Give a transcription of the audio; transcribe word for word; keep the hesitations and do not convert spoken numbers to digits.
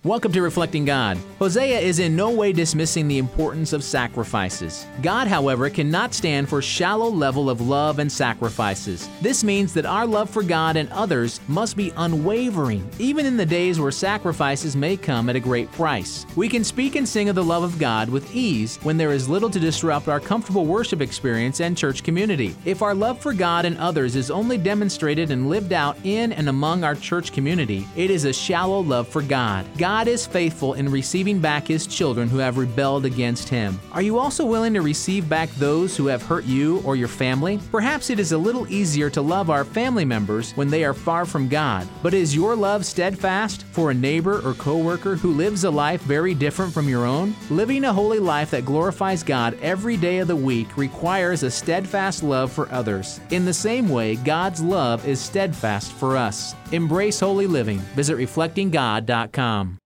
Welcome to Reflecting God. Hosea is in no way dismissing the importance of sacrifices. God, however, cannot stand for shallow level of love and sacrifices. This means that our love for God and others must be unwavering, even in the days where sacrifices may come at a great price. We can speak and sing of the love of God with ease when there is little to disrupt our comfortable worship experience and church community. If our love for God and others is only demonstrated and lived out in and among our church community, it is a shallow love for God. God God is faithful in receiving back His children who have rebelled against Him. Are you also willing to receive back those who have hurt you or your family? Perhaps it is a little easier to love our family members when they are far from God. But is your love steadfast for a neighbor or coworker who lives a life very different from your own? Living a holy life that glorifies God every day of the week requires a steadfast love for others. In the same way, God's love is steadfast for us. Embrace holy living. Visit reflecting god dot com.